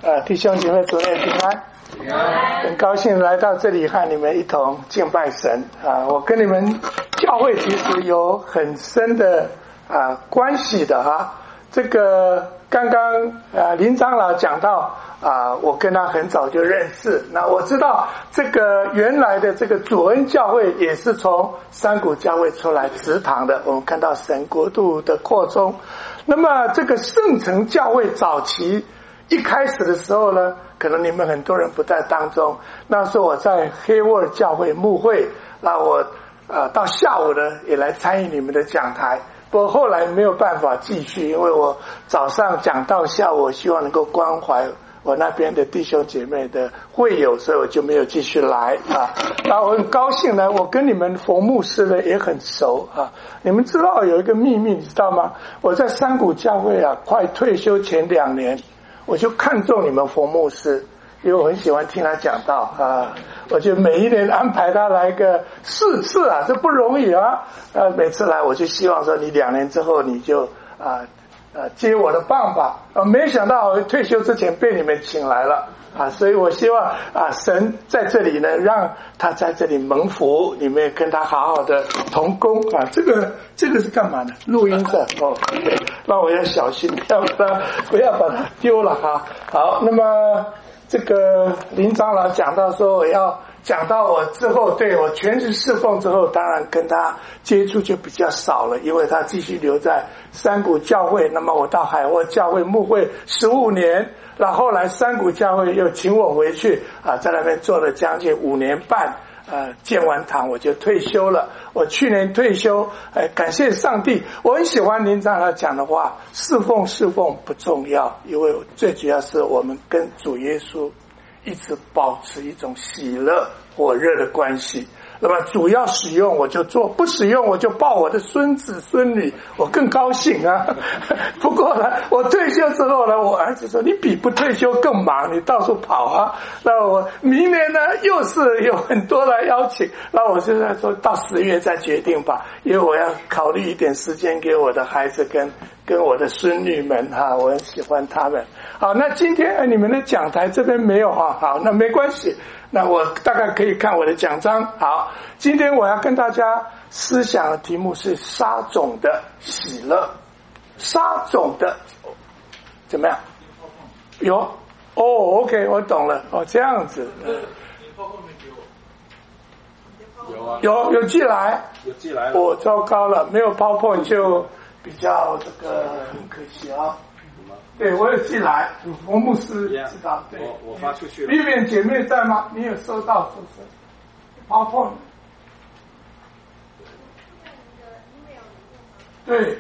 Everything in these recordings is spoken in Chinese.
弟兄姐妹主内平安，很高兴来到这里和你们一同敬拜神啊！我跟你们教会其实有很深的关系的哈。这个刚刚林长老讲到我跟他很早就认识，那我知道这个原来的这个主恩教会也是从山谷教会出来植堂的，我们看到神国度的扩充。那么这个圣城教会早期一开始的时候呢，可能你们很多人不在当中，那时候我在黑沃尔教会牧会，那我到下午呢也来参与你们的讲台，不过后来没有办法继续，因为我早上讲到下午，我希望能够关怀我那边的弟兄姐妹的会友，所以我就没有继续来那我很高兴呢，我跟你们冯牧师呢也很熟你们知道有一个秘密你知道吗？我在山谷教会快退休前2年，我就看中你们冯牧师，因为我很喜欢听他讲道我就每一年安排他来个4次这不容易每次来我就希望说你2年之后你就接我的棒吧没想到我退休之前被你们请来了所以我希望神在这里呢，让他在这里蒙福，你们也跟他好好的同工这个是干嘛呢？录音的对，那我要小心，不要把它丢了好，那么这个林长老讲到说我要讲到我之后，对我全职侍奉之后，当然跟他接触就比较少了，因为他继续留在山谷教会，那么我到海沃教会牧会15年，然后后来山谷教会又请我回去在那边做了将近5年半，建完堂我就退休了。我去年退休，感谢上帝。我很喜欢林长老讲的话，侍奉不重要，因为最主要是我们跟主耶稣一直保持一种喜乐火热的关系。那么主要使用我就做，不使用我就抱我的孙子孙女，我更高兴不过呢，我退休之后呢，我儿子说你比不退休更忙，你到处跑那我明年呢又是有很多的邀请，那我就在说到10月再决定吧，因为我要考虑一点时间给我的孩子跟我的孙女们我很喜欢他们。好，那今天你们的讲台这边没有好，那没关系，那我大概可以看我的奖章。好，今天我要跟大家思想的题目是撒种的喜乐。撒种的怎么样？有OK 我懂了这样子有寄来了糟糕了，没有PowerPoint就比较这个很可惜对，我有寄来，冯牧师知道。对， 我发出去了。 Vivian 姐妹在吗？你有收到是不是？PowerPoint。对，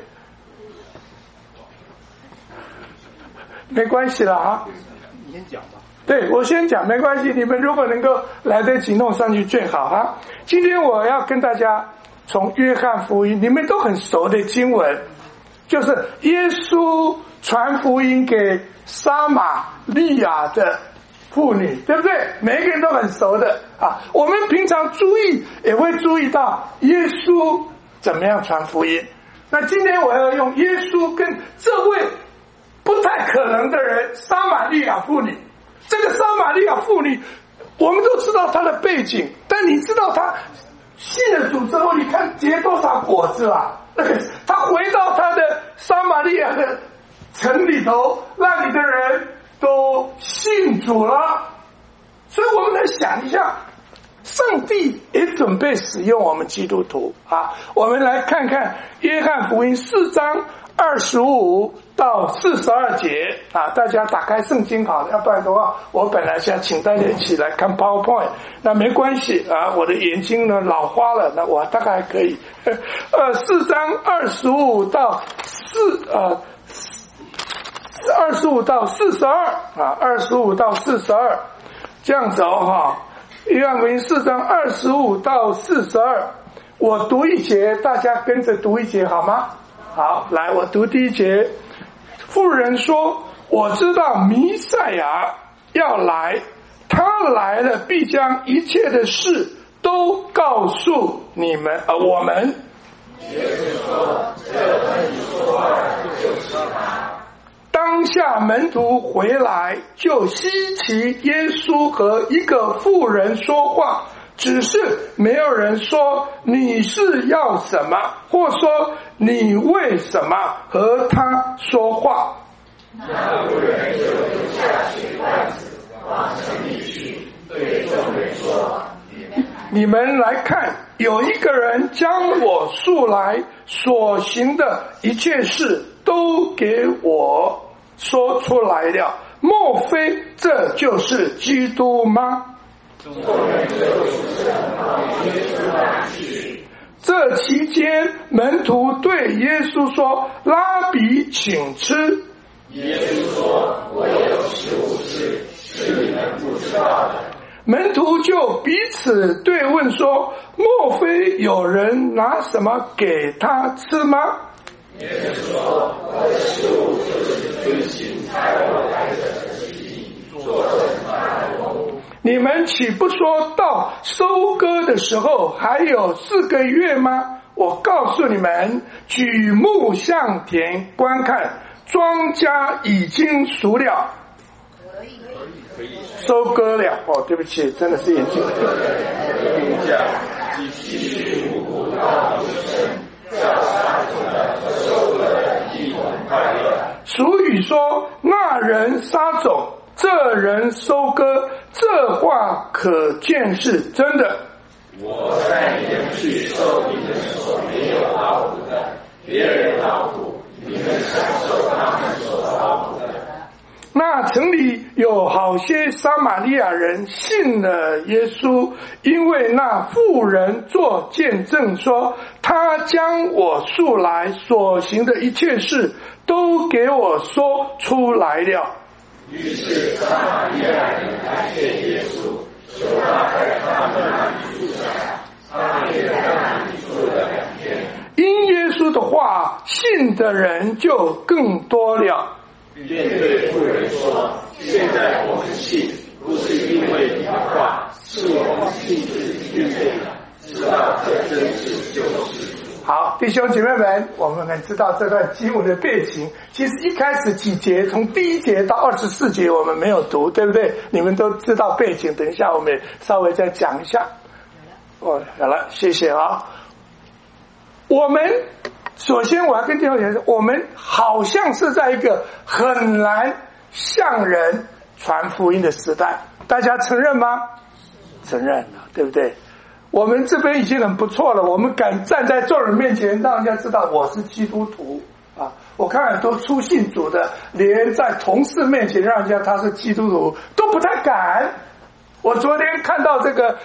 没关系了你先讲吧。 对，我先讲，没关系。你们如果能够来得及弄上去最好今天我要跟大家从约翰福音，你们都很熟的经文，就是耶稣传福音给撒玛利亚的妇女，对不对？每一个人都很熟的我们平常注意也会注意到耶稣怎么样传福音。那今天我要用耶稣跟这位不太可能的人撒玛利亚妇女。这个撒玛利亚妇女我们都知道她的背景，但你知道她信了主之后，你看结多少果子她回到她的撒玛利亚的城里头，那里的人都信主了。所以我们来想一下，上帝也准备使用我们基督徒我们来看看约翰福音4章25到42节大家打开圣经好了，要不然的话我本来想请大家一起来看 PowerPoint， 那没关系我的眼睛呢老花了，那我大概还可以4章25到25到42 25到42这样子约翰福音4章25到42，我读一节，大家跟着读一节好吗？好，来，我读第1节。妇人说，我知道弥赛亚要来，他来了必将一切的事都告诉你们我们。耶稣说，这跟你说的就是他。当当下门徒回来，就稀奇耶稣和一个妇人说话，只是没有人说你是要什么，或说你为什么和他说话。 那妇人就丢下水罐子，往城里去，对众人说： 你们来看，有一个人将我素来所行的一切事都给我说出来了，莫非这就是基督吗？这期间，门徒对耶稣说：拉比，请吃。 耶稣说：我有食物吃，是你们不知道的。 门徒就彼此对问说：莫非有人拿什么给他吃吗？ 耶稣说：我的食物就是遵行差我来的旨意，做成他的功。 你们岂不说到收割的时候还有4个月吗？我告诉你们，举目向田观看，庄稼已经熟了，收割了。哦，对不起，真的是眼睛。俗语说：那人撒种，这人收割，这话可见是真的。 我在你们去收你们所没有劳苦的，别人劳苦，你们享受他们所劳苦的。 那城里有好些撒玛利亚人信了耶稣，因为那妇人作见证说，他将我素来所行的一切事都给我说出来了。 于是撒玛利亚人来见耶稣，求他在他们那里住下。他也在那里住了2天。 因耶稣的话，信的人就更多了。 便对妇人说：现在我们信，不是因为你的话，是我们亲自遇见了，知道这真是救世主。 好，弟兄姐妹们，我们能知道这段经文的背景。其实一开始几节，从第1节到24节我们没有读，对不对？你们都知道背景，等一下我们稍微再讲一下。哦，好了，谢谢啊。我们首先我要跟弟兄姐妹说，我们好像是在一个很难向人传福音的时代，大家承认吗？承认了，对不对？我们这边已经很不错了，我们敢站在众人面前让人家知道我是基督徒啊！我看很多初信主的，连在同事面前让人家他是基督徒都不太敢。我昨天看到这个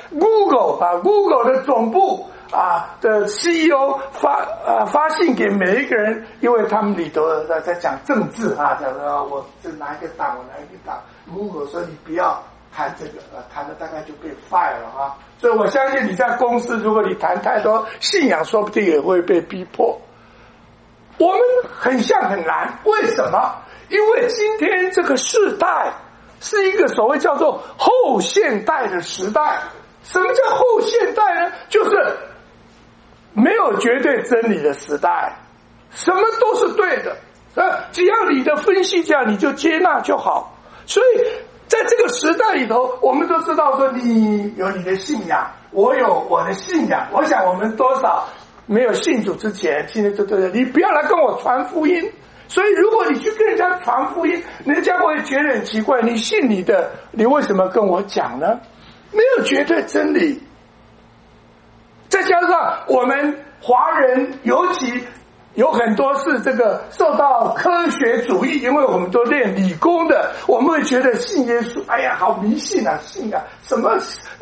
Google 的总部的 CEO 发信给每一个人，因为他们里头在讲政治讲说我是哪一个党，我哪一个党。Google 说你不要谈这个，谈了大概就被 fire 了所以我相信你在公司，如果你谈太多信仰，说不定也会被逼迫。我们很像很难，为什么？因为今天这个世代是一个所谓叫做后现代的时代。什么叫后现代呢？就是没有绝对真理的时代，什么都是对的，只要你的分析这样，你就接纳就好。所以在这个时代里头，我们都知道说，你有你的信仰，我有我的信仰。我想我们多少没有信主之前，现在就对，你不要来跟我传福音。所以如果你去跟人家传福音，人家会觉得很奇怪，你信你的，你为什么跟我讲呢？没有绝对真理。再加上我们华人尤其有很多是这个受到科学主义，因为我们都练理工的，我们会觉得信耶稣，哎呀，好迷信啊，信啊，什么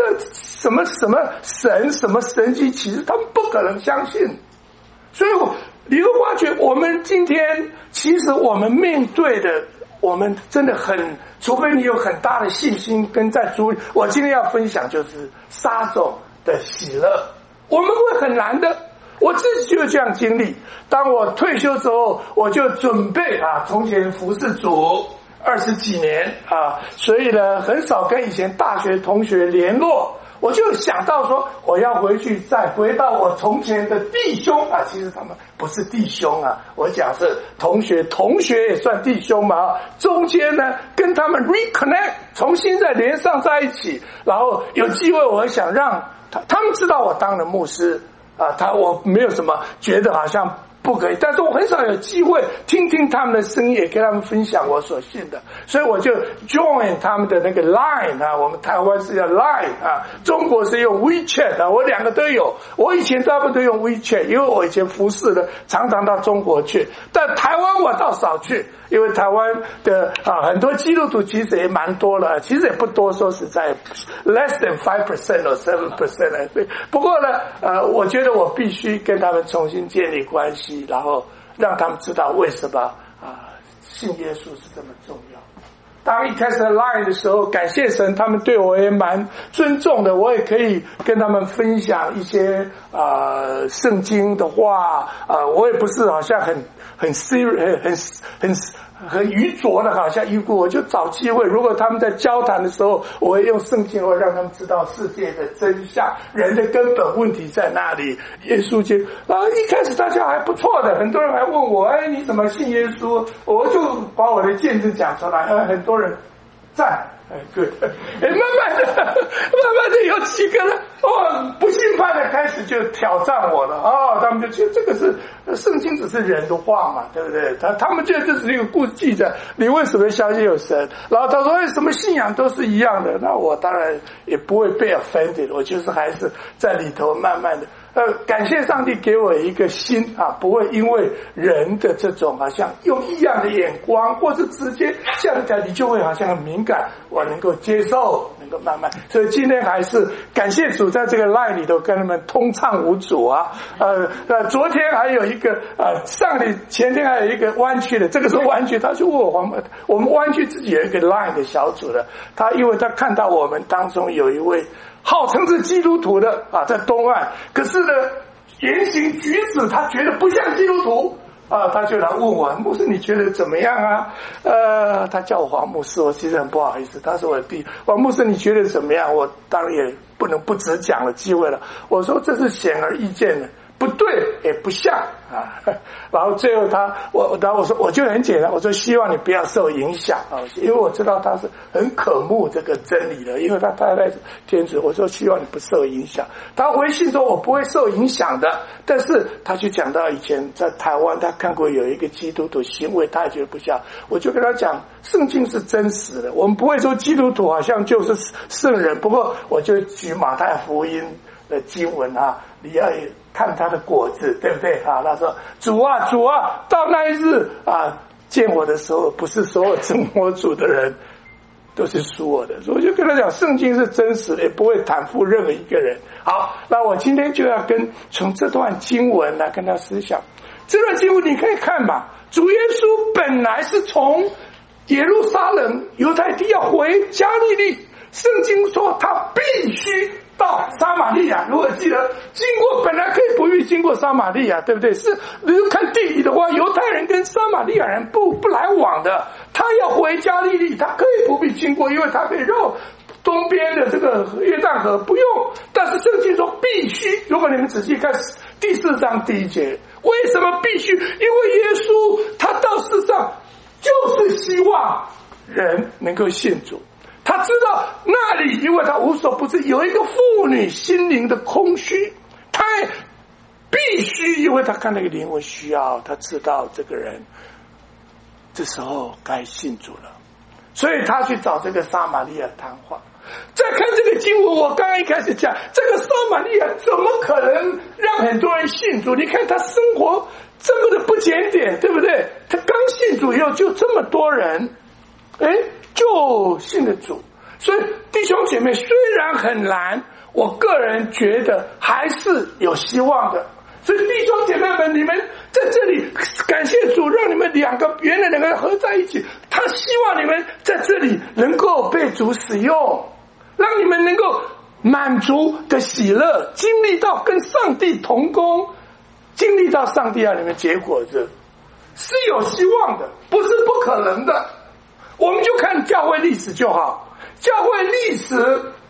神，什么神迹，其实他们不可能相信。所以你会发觉，我们今天其实我们面对的，我们真的很，除非你有很大的信心跟在主里。我今天要分享就是撒种的喜乐，我们会很难的。我自己就这样经历。当我退休之后，我就准备从前服侍主20几年所以呢，很少跟以前大学同学联络。 我就想到说，我要回去再回到我从前的弟兄啊，其实他们不是弟兄啊，我讲是同学也算弟兄嘛。中间呢，跟他们 reconnect， 重新再连上在一起，然后有机会，我想让他们知道我当了牧师啊，我没有什么觉得好像不可以，但是我很少有机会听听他们的声音，也跟他们分享我所信的，所以我就 join 他们的那个 Line 啊，我们台湾是叫 Line 啊，中国是用 WeChat 啊，我两个都有。我以前大部分都用 WeChat， 因为我以前服侍的常常到中国去，但台湾我倒少去，因为台湾的很多基督徒其实也蛮多了，其实也不多，说实在 less than 5% or 7%。不过呢，我觉得我必须跟他们重新建立关系。然后让他们知道为什么信耶稣是这么重要。当一开始 Line 的时候，感谢神，他们对我也蛮尊重的，我也可以跟他们分享一些圣经的话，我也不是好像很 serious 很愚拙的，好像一步我就找机会，如果他们在交谈的时候，我会用圣经，我会让他们知道世界的真相，人的根本问题在哪里。耶稣就一开始大家还不错的，很多人还问我，你怎么信耶稣？我就把我的见证讲出来，很多人赞。good， 慢慢的有几个人不信派的开始就挑战我了他们就觉得这个是圣经只是人的话嘛，对不对？他们觉得这是一个故事记载，你为什么相信有神？然后他说什么信仰都是一样的，那我当然也不会被 offended， 我就是还是在里头慢慢的感谢上帝给我一个心不会因为人的这种好像用异样的眼光，或是直接这样讲，你就会好像很敏感，我能够接受，能够慢慢。所以今天还是感谢主，在这个 line 里头跟他们通畅无阻昨天还有一个前天还有一个湾区的，这个是湾区，他就问我们湾区自己有一个 line 的小组的，因为他看到我们当中有一位号称是基督徒的在东岸，可是呢言行举止他觉得不像基督徒他就来问我，牧师你觉得怎么样啊？他叫我黄牧师，我其实很不好意思，他是我的弟，黄牧师你觉得怎么样？我当然也不能不只讲了机会了，我说这是显而易见的，不对也不像然后最后我说我就很简单，我说希望你不要受影响因为我知道他是很渴慕这个真理的，因为他太太天主，我说希望你不受影响。他回信说我不会受影响的，但是他就讲到以前在台湾他看过有一个基督徒行为他也觉得不像，我就跟他讲圣经是真实的，我们不会说基督徒好像就是圣人，不过我就举马太福音的经文你要看他的果子，对不对他说主啊到那一日见我的时候，不是所有真我主的人都是属我的，所以我就跟他讲圣经是真实的，也不会袒护任何一个人。好，那我今天就要从这段经文来跟他思想。这段经文你可以看吧，主耶稣本来是从耶路撒冷犹太地要回加利利，圣经说他必须到撒玛利亚，如果记得经过本来可以不必经过撒玛利亚，对不对？是如果看地理的话，犹太人跟撒玛利亚人不来往的，他要回加利利，他可以不必经过，因为他可以绕东边的这个约旦河，不用。但是圣经说必须，如果你们仔细看第4章第1节，为什么必须？因为耶稣他到世上就是希望人能够信主，他知道那里因为他无所不知，有一个妇女心灵的空虚，他必须因为他看那个灵魂需要，他知道这个人这时候该信主了，所以他去找这个撒玛利亚谈话。再看这个经文，我刚刚一开始讲这个撒玛利亚怎么可能让很多人信主？你看他生活这么的不检点，对不对？他刚信主以后就这么多人就信了主。所以弟兄姐妹，虽然很难，我个人觉得还是有希望的。所以弟兄姐妹们，你们在这里感谢主，让你们原来两个合在一起，他希望你们在这里能够被主使用，让你们能够满足的喜乐，经历到跟上帝同工，经历到上帝让你们结果子，是有希望的，不是不可能的。我们就看教会历史就好，教会历史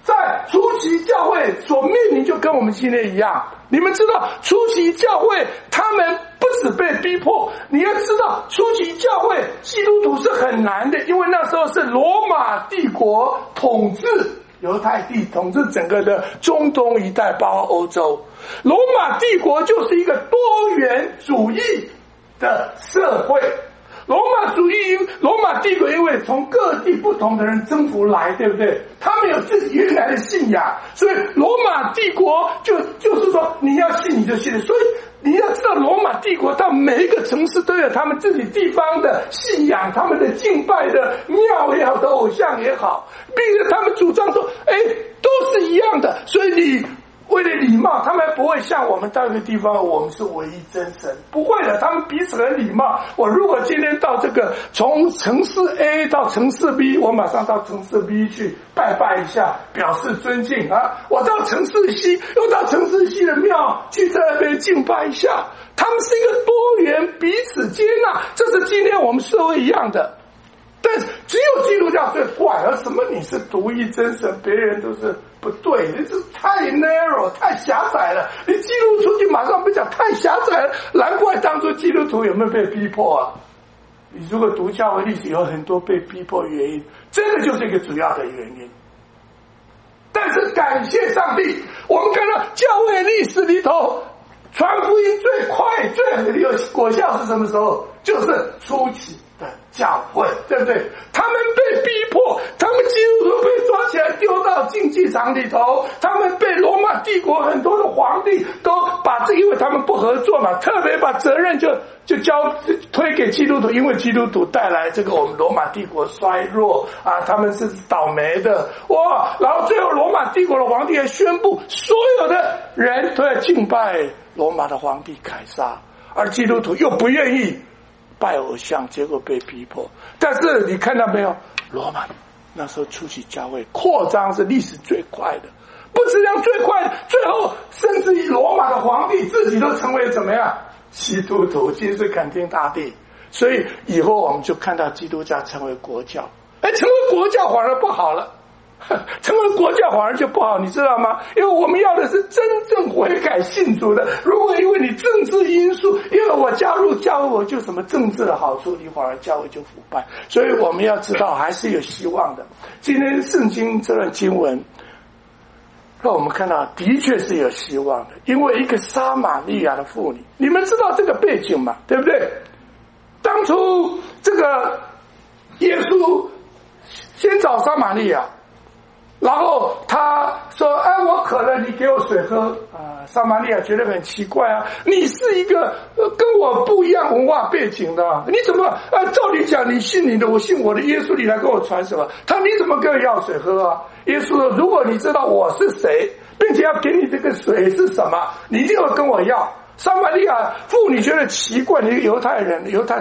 在初期教会所面临就跟我们今天一样。你们知道初期教会他们不止被逼迫，你要知道初期教会基督徒是很难的，因为那时候是罗马帝国统治犹太地，统治整个的中东一带，包括欧洲。罗马帝国就是一个多元主义的社会。罗马帝国因为从各地不同的人征服来，对不对？他们有自己原来的信仰，所以罗马帝国就是说你要信你就信。所以你要知道罗马帝国到每一个城市都有他们自己地方的信仰，他们的敬拜的庙也好，的偶像也好，并且他们主张说都是一样的。所以你为了礼貌，他们不会像我们到一个地方我们是唯一真神，不会的，他们彼此很礼貌。我如果今天到这个从城市 A 到城市 B， 我马上到城市 B 去拜拜一下，表示尊敬啊。我到城市 C 又到城市 C 的庙去在那边敬拜一下。他们是一个多元彼此接纳，这是今天我们社会一样的。但是只有基督教最怪，而什么你是独一真神，别人都是不对，你是太 narrow 太狭窄了。你基督徒就马上被讲太狭窄了，难怪当初基督徒有没有被逼迫啊？你如果读教会历史，有很多被逼迫的原因，这个就是一个主要的原因。但是感谢上帝，我们看到教会历史里头传福音最快最有果效是什么时候？就是初期的教会，对不对？他们被逼迫，他们基督徒被抓起来丢到竞技场里头，他们被罗马帝国很多的皇帝都把这，因为他们不合作嘛，特别把责任就推给基督徒，因为基督徒带来这个我们罗马帝国衰弱啊，他们是倒霉的哇！然后最后罗马帝国的皇帝还宣布，所有的人都要敬拜罗马的皇帝凯撒，而基督徒又不愿意拜偶像，结果被逼迫。但是你看到没有，罗马那时候初期教会扩张是历史最快的，不止这样最快的，最后甚至于罗马的皇帝自己都成为怎么样基督徒，今日肯定大帝。所以以后我们就看到基督教成为国教，成为国教反而不好了，成为国教反而就不好，你知道吗？因为我们要的是真正悔改信主的。如果因为你政治因素，因为我加入教会我就什么政治的好处，你反而教会就腐败。所以我们要知道还是有希望的。今天圣经这段经文让我们看到的确是有希望的，因为一个撒玛利亚的妇女，你们知道这个背景嘛，对不对？当初这个耶稣先找撒玛利亚，然后他说我渴了，你给我水喝撒玛利亚觉得很奇怪啊，你是一个跟我不一样文化背景的，你怎么照理讲你信你的我信我的，耶稣你来跟我传什么？你怎么跟我要水喝啊？耶稣说，如果你知道我是谁，并且要给你这个水是什么，你就要跟我要。撒玛利亚妇女觉得奇怪，你犹太的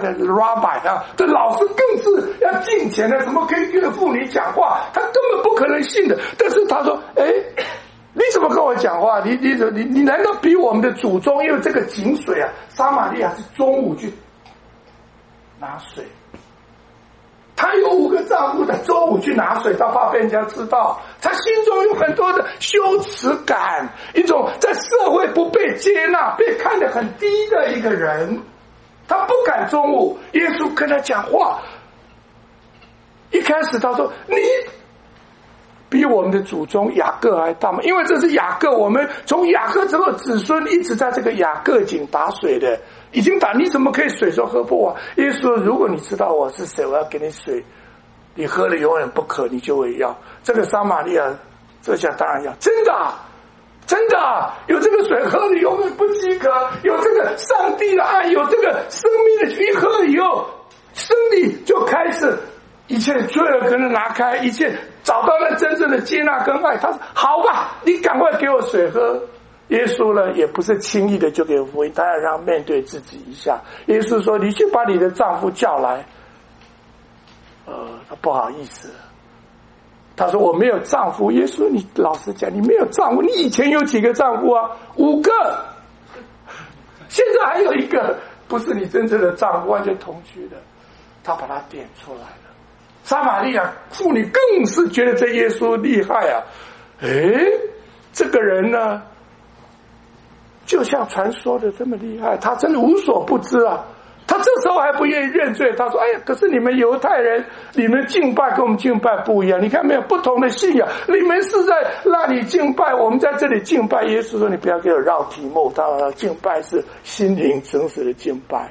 rabbi 啊，这老师更是要敬虔的，怎么可以跟妇女讲话？他根本不可能信的。但是他说你怎么跟我讲话？你难道比我们的祖宗，因为这个井水啊，撒玛利亚是中午去拿水，她有5个丈夫，她中午去拿水，她怕被人家知道，她心中有很多的羞耻感，一种在社会不被接纳、被看得很低的一个人，她不敢中午。耶稣跟她讲话，一开始他说：“你比我们的祖宗雅各还大吗？”因为这是雅各，我们从雅各之后子孙一直在这个雅各井打水的。已经打，你怎么可以水说喝不完？耶稣说，如果你知道我是谁，我要给你水，你喝了永远不渴，你就会要。这个撒玛利亚这下当然要，真的有这个水喝了永远不饥渴，有这个上帝的爱，有这个生命的一喝了以后，生理就开始一切罪恶可能拿开，一切找到了真正的接纳跟爱。他说好吧，你赶快给我水喝。耶稣呢也不是轻易的就给福音，他要让面对自己一下。耶稣说，你去把你的丈夫叫来。他不好意思，他说我没有丈夫。耶稣，你老实讲，你没有丈夫，你以前有几个丈夫啊？5个，现在还有1个不是你真正的丈夫，完全同居的。他把他点出来了。撒玛利亚妇女更是觉得这耶稣厉害啊， 这个人呢，就像传说的这么厉害，他真的无所不知啊。他这时候还不愿意认罪，他说：“哎呀，可是你们犹太人，你们敬拜跟我们敬拜不一样。你看没有，不同的信仰，你们是在那里敬拜，我们在这里敬拜。”耶稣说：“你不要给我绕题目，他敬拜是心灵诚实的敬拜。”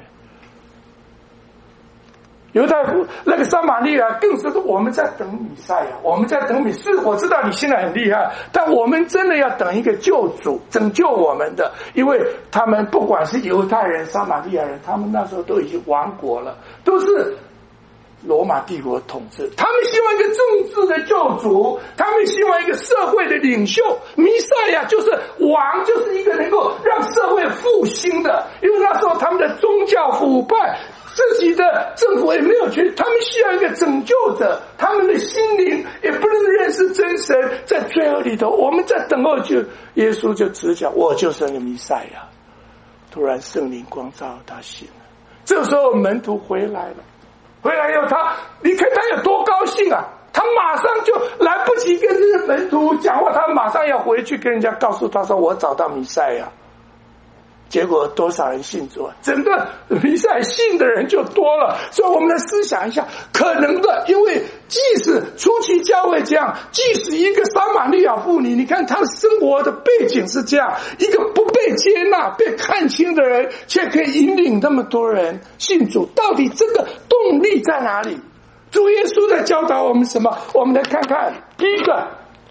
犹太那个撒玛利亚更是说我们在等弥赛亚，我们在等我知道你现在很厉害，但我们真的要等一个救主拯救我们的，因为他们不管是犹太人、撒玛利亚人，他们那时候都已经亡国了，都是罗马帝国统治，他们希望一个政治的救主，他们希望一个社会的领袖，弥赛亚就是王，就是一个能够让社会复兴的，因为那时候他们的宗教腐败，自己的政府也没有去，他们需要一个拯救者，他们的心灵也不能认识真神，在罪恶里头，我们在等候，就耶稣就直讲，我就是那个弥赛亚。突然圣灵光照他心了，这时候门徒回来了，回来以后你看他有多高兴啊！他马上就来不及跟这些门徒讲话，他马上要回去跟人家告诉他说，我找到弥赛亚。结果多少人信主啊？整个弥赛亚信的人就多了。所以我们来思想一下，可能的，因为即使初期教会这样，即使一个撒玛利亚妇女，你看她的生活的背景是这样，一个不被接纳、被看清的人，却可以引领那么多人信主，到底这个动力在哪里？主耶稣在教导我们什么？我们来看看第一个。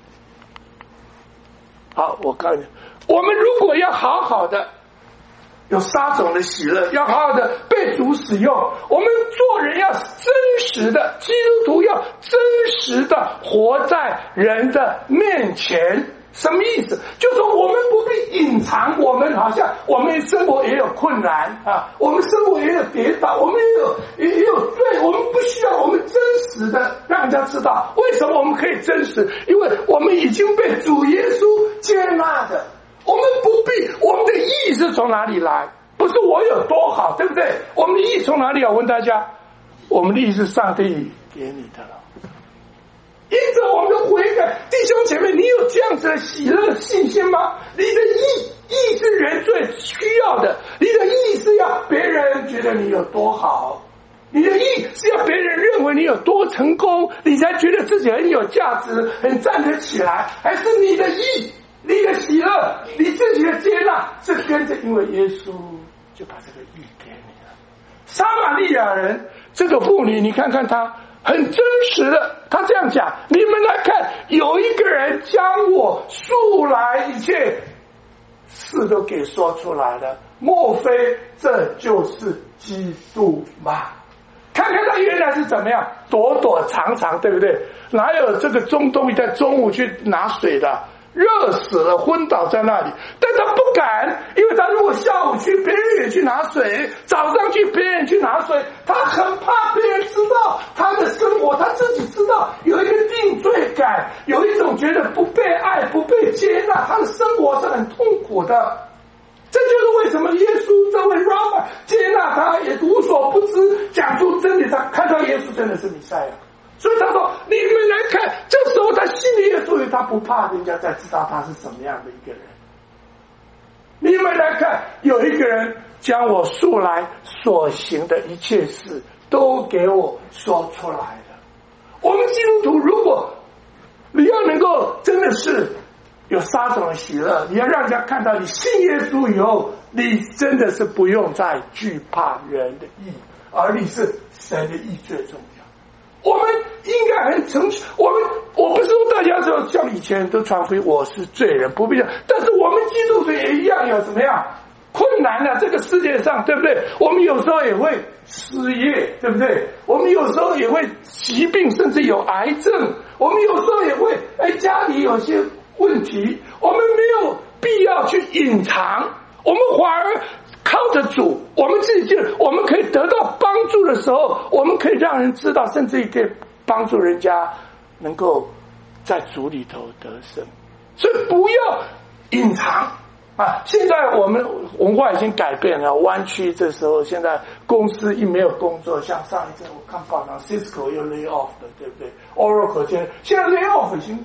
好，我告诉你，我们如果要好好的有撒种的喜乐，要好好的被主使用，我们做人要真实的，基督徒要真实的活在人的面前。什么意思？就是我们不必隐藏，我们好像我们生活也有困难啊，我们生活也有跌倒，我们也有罪，我们不需要，我们真实的让人家知道。为什么我们可以真实？因为我们已经被主耶稣接纳的，我们不必，我们的义是从哪里来？不是我有多好，对不对？我们的义从哪里？我问大家，我们的义是上帝给你的了。因着我们的悔改，弟兄姐妹，你有这样子的喜乐信心吗？你的义是人最需要的，你的义是要别人觉得你有多好，你的义是要别人认为你有多成功，你才觉得自己很有价值，很站得起来，还是你的义，你的喜乐，你自己的接纳是跟着，因为耶稣就把这个义给你了。撒玛利亚人这个妇女，你看看她很真实的，他这样讲，你们来看，有一个人将我素来一切事都给说出来了，莫非这就是基督吗？看看他原来是怎么样，躲躲藏藏，对不对？哪有这个中东在中午去拿水的？热死了，昏倒在那里，但他不敢，因为他如果下午去，别人也去拿水，早上去，别人去拿水，他很怕别人知道他的生活，他自己知道有一个定罪感，有一种觉得不被爱、不被接纳，他的生活是很痛苦的。这就是为什么耶稣这位 Rabbi 接纳他，也无所不知，讲出真理，他看到耶稣真的是弥赛亚。所以他说，你们来看，这时候他信耶稣，他不怕人家再知道他是什么样的一个人。你们来看，有一个人将我素来所行的一切事都给我说出来了。我们基督徒，如果你要能够真的是有撒种的喜乐，你要让人家看到你信耶稣以后，你真的是不用再惧怕人的义，而你是神的义最重要。我们应该很诚实，我不是说大家说像以前都传福音，我是罪人，不必这样。但是我们基督徒也一样有怎么样困难啊？这个世界上，对不对？我们有时候也会失业，对不对？我们有时候也会疾病，甚至有癌症。我们有时候也会家里有些问题，我们没有必要去隐藏，我们反而靠着主，我们自己我们可以得到帮助的时候，我们可以让人知道，甚至也可以帮助人家能够在主里头得胜。所以不要隐藏啊！现在我们文化已经改变了，湾区这时候现在公司一没有工作，像上一阵我看报道 Cisco 又 lay off 了，对不对？ Oracle 现在 lay off 已经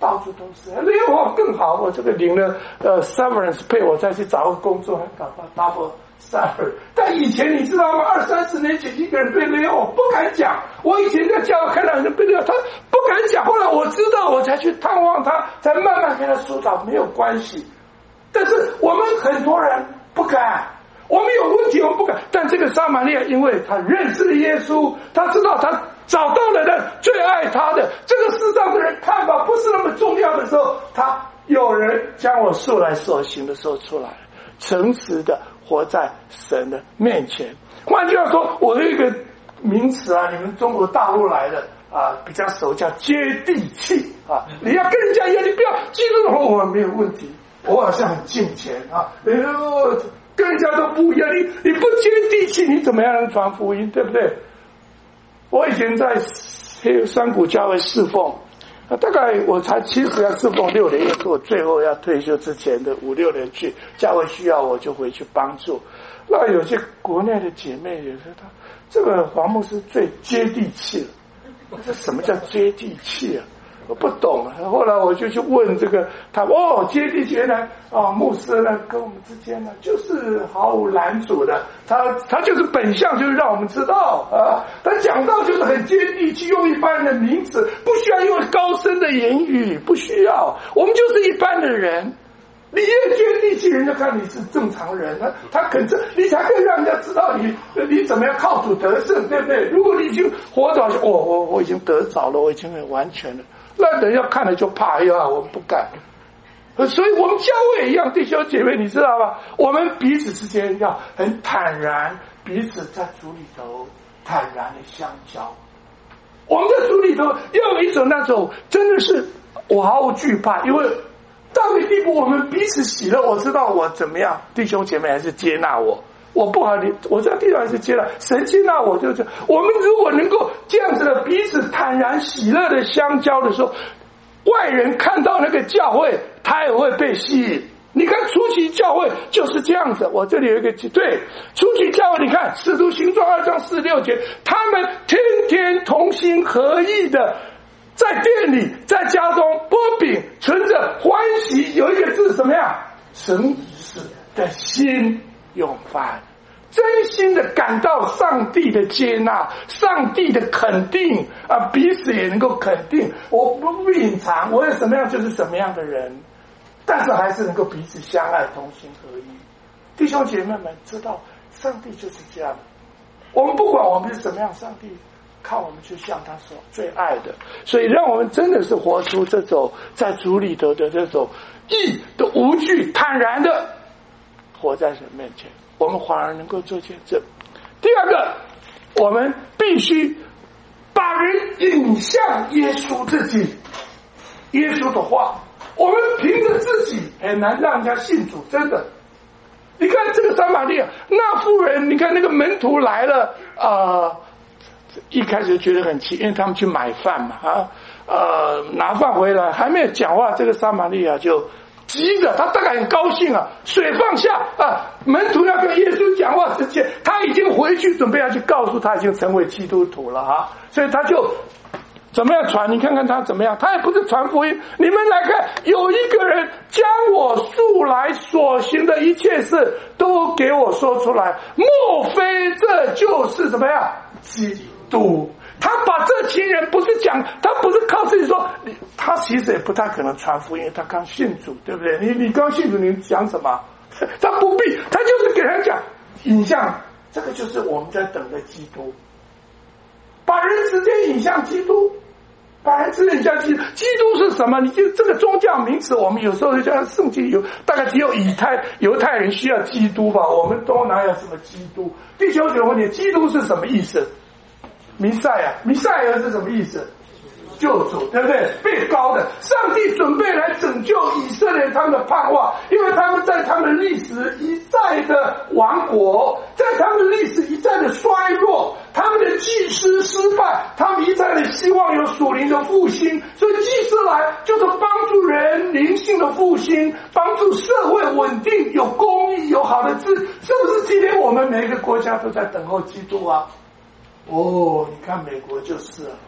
到处都是。lay off 更好，我这个领了severance pay， 我再去找个工作，还搞到 double salary。但以前你知道吗？20-30年前一个人被 lay off 不敢讲。我以前在教会看到人被 lay off， 他不敢讲。后来我知道，我才去探望他，才慢慢跟他疏导，没有关系。但是我们很多人不敢。我们有问题，我们不敢。但这个撒玛利亚，因为他认识了耶稣，他知道他找到了人最爱他的。这个世上的人看法不是那么重要的时候，他有人将我素来所行的时候出来了，诚实的活在神的面前。换句话说，我有一个名词啊，你们中国大陆来的啊，比较熟，叫接地气啊。你要跟人家一样，你不要记住我没有问题，我好像很敬虔啊，跟人家都不一样，你不接地气，你怎么样能传福音，对不对？我以前在山谷教会侍奉，大概我才70要侍奉6年，也是我最后要退休之前的5-6年去，教会需要我就回去帮助。那有些国内的姐妹也是，他这个黄牧师最接地气了。这什么叫接地气啊？我不懂。后来我就去问这个他，接地气呢，牧师呢跟我们之间呢就是毫无拦阻的，他就是本相，就是让我们知道啊，他讲道就是很接地气，用一般人的名词，不需要用高深的言语，不需要，我们就是一般的人。你越接地气，人家看你是正常人，他肯正，你才可以让人家知道你怎么样靠主得胜，对不对？如果你已经活着，我已经得着了，我已经很完全了，那人要看了就怕，呀，我们不敢。所以我们教会也一样，弟兄姐妹，你知道吗？我们彼此之间要很坦然，彼此在主里头坦然的相交。我们在主里头要有一种那种真的是我毫无惧怕，因为到个地步，我们彼此喜乐。我知道我怎么样，弟兄姐妹还是接纳我。我不好，我在地上还是接纳神接纳我，就是我们如果能够这样子的彼此坦然喜乐的相交的时候，外人看到那个教会，他也会被吸引。你看初期教会就是这样子。我这里有一个对初期教会，你看使徒行传2章46节，他们天天同心合意的。在店里，在家中剥饼，存着欢喜，有一个字什么样？神意识的心用饭，真心的感到上帝的接纳，上帝的肯定啊，彼此也能够肯定。我不隐藏，我有什么样就是什么样的人，但是还是能够彼此相爱，同心合一。弟兄姐妹们知道，上帝就是这样。我们不管我们是什么样，上帝看我们就像他所最爱的，所以让我们真的是活出这种在主里头的这种义的无惧坦然的活在神面前，我们反而能够做见证。第二个，我们必须把人引向耶稣自己，耶稣的话，我们凭着自己很难让人家信主，真的。你看这个撒玛利亚那妇人，你看那个门徒来了一开始觉得很奇，因为他们去买饭嘛，拿饭回来还没有讲话，这个撒玛利亚就急着，他大概很高兴啊，水放下啊，门徒要跟耶稣讲话之前，他已经回去准备要去告诉他已经成为基督徒了啊，所以他就怎么样传？你看看他怎么样？他也不是传福音。你们来看，有一个人将我素来所行的一切事都给我说出来，莫非这就是怎么样？基督。他把这群人不是讲，他不是靠自己说，他其实也不太可能传福音，他刚信主，对不对？你刚信主，你讲什么？他不必，他就是给他讲引向，这个就是我们在等的基督，把人直接引向基督。把人直接引向基督，基督是什么？你就这个宗教名词，我们有时候就讲圣经有，大概只有犹太人需要基督吧，我们都哪有什么基督？弟兄姐妹，问你，基督是什么意思？弥赛亚，弥赛亚是什么意思？救主，对不对？被膏的，上帝准备来拯救以色列他们的盼望，因为他们在他们历史一再的亡国，在他们历史一再的衰弱，他们的祭司失败，他们一再的希望有属灵的复兴，所以祭司来就是帮助人灵性的复兴，帮助社会稳定，有公义，有好的治，是不是？今天我们每一个国家都在等候基督啊？你看美国就是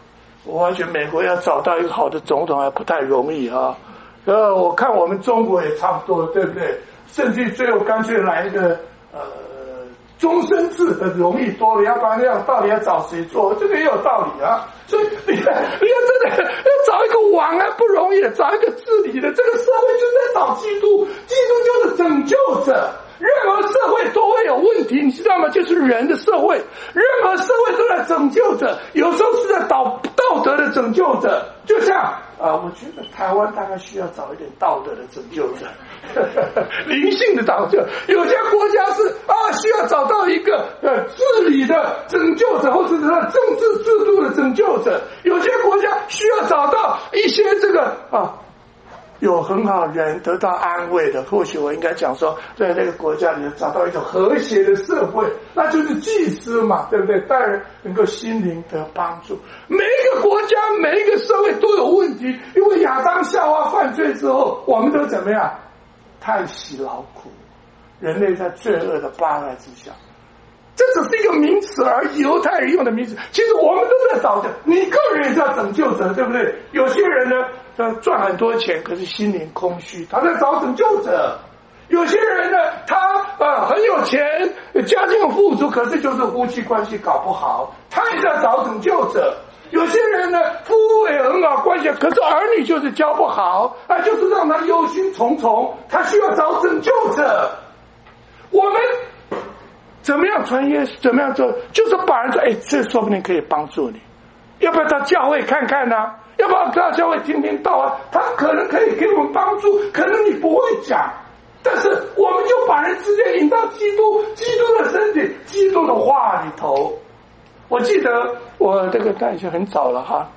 我发觉美国要找到一个好的总统还不太容易啊。我看我们中国也差不多，对不对？甚至最后干脆来一个终身制很容易多了，要不然这样到底要找谁做？这个也有道理啊。所以你看真的要找一个王啊不容易的，找一个治理的，这个社会就是在找基督，基督就是拯救者。任何社会都会有问题，你知道吗？就是人的社会，任何社会都在拯救者，有时候是在道德的拯救者。就像我觉得台湾大概需要找一点道德的拯救者，灵性的拯救。有些国家是需要找到一个治理的拯救者，或者是政治制度的拯救者。有些国家需要找到一些这个有很好人得到安慰的，或许我应该讲说，在那个国家里找到一种和谐的社会，那就是祭司嘛，对不对？当然能够心灵得帮助。每一个国家、每一个社会都有问题，因为亚当夏娃犯罪之后，我们都怎么样？太喜劳苦，人类在罪恶的扒害之下。这只是一个名词而已，犹太人用的名词。其实我们都在找的，你个人也是要拯救者，对不对？有些人呢，赚很多钱，可是心灵空虚，他在找拯救者。有些人呢，他很有钱，家境富足，可是就是夫妻关系搞不好，他也在找拯救者。有些人呢，夫妇也很好关系，可是儿女就是教不好，就是让他忧心忡忡，他需要找拯救者。我们怎么样传耶稣？怎么样做？就是把人说，这说不定可以帮助你，要不要到教会看看呢？要不要到教会听听道啊？他可能可以给我们帮助，可能你不会讲，但是我们就把人直接引到基督的身体、基督的话里头。我记得我这个那已经很早了哈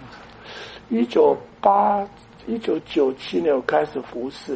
，1997年我开始服事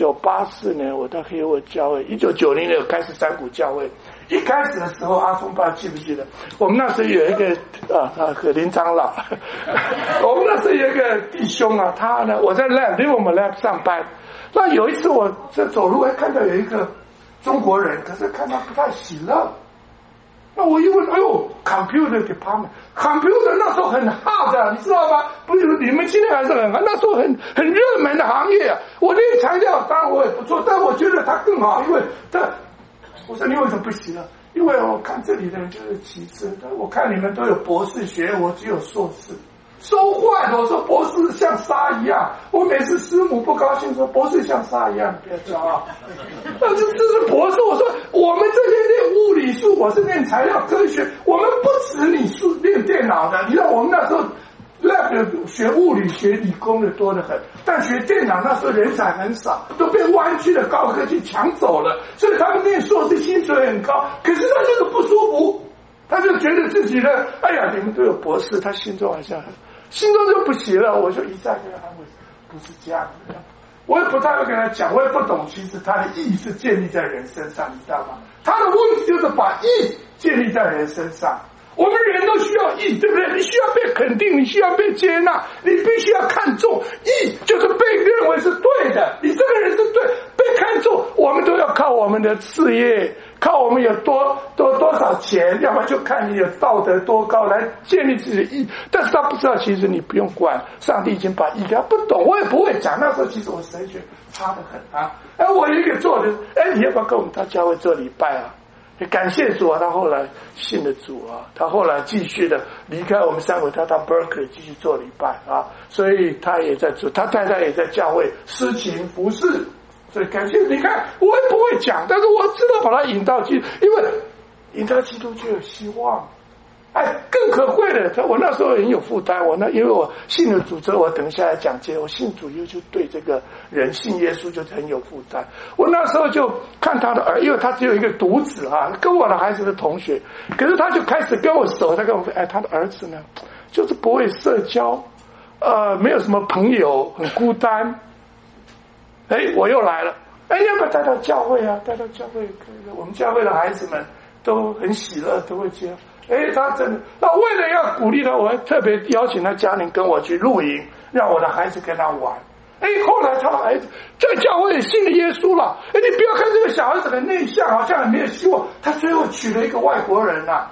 ，1984年我到黑沃教会，1990年我开始山谷教会。一开始的时候，阿峰爸记不记得？我们那时候有一个林长老，我们那时候有一个弟兄啊，他呢，我在 lab 我们 lab 上班。那有一次我在走路，还看到有一个中国人，可是看他不太喜乐。那我一问，computer department，computer 那时候很 hot 的，你知道吗？不是你们现在还是很 hot，那时候很热门的行业啊。我那个材料当然我也不错，但我觉得它更好，因为我说你为什么不喜乐？因为我看这里的人就是歧视，我看你们都有博士学，我只有硕士。收坏了，我说博士像沙一样，我每次师母不高兴说博士像沙一样，不要骄傲。这是博士，我说我们这些练物理术，我是练材料科学，我们不止你是练电脑的，你知道我们那时候学物理学理工的多得很，但学电脑那时候人才很少，都被湾区的高科技抢走了，所以他们念硕士薪水很高，可是他就是不舒服，他就觉得自己的你们都有博士，他心中好像心中就不喜乐。我就一再跟他安慰，不是这样的，我也不太会跟他讲，我也不懂，其实他的义是建立在人身上，你知道吗？他的问题就是把义建立在人身上。我们人都需要义，对不对？你需要被肯定，你需要被接纳，你必须要看重。义就是被认为是对的，你这个人是对，被看重。我们都要靠我们的事业，靠我们有多少钱，要么就看你有道德多高来建立自己的义。但是他不知道，其实你不用管，上帝已经把义给他不懂，我也不会讲。那时候其实我神学差得很啊。我一个做的，你要不要跟我们到教会做礼拜啊？感谢主啊，他后来信了主啊，他后来继续的离开我们山谷，他到 Berkeley 继续做礼拜啊，所以他也在做，他太太也在教会施勤服侍，所以感谢。你看我也不会讲，但是我知道把他引到基督，因为引到基督就有希望。更可贵的，我那时候很有负担，因为我信了主之后，我等一下来讲解，我信主以后就对这个人信耶稣就很有负担。我那时候就看他的因为他只有一个独子啊，跟我的孩子的同学，可是他就开始跟我熟，他跟我说，他的儿子呢，就是不会社交，没有什么朋友，很孤单。我又来了，要不要带到教会啊？带到教会，我们教会的孩子们都很喜乐，都会接。他真的，那为了要鼓励他，我还特别邀请他家人跟我去露营，让我的孩子跟他玩。后来他的孩子在教会也信了耶稣了。你不要看这个小孩子很内向，好像很没有希望，他最后娶了一个外国人啊。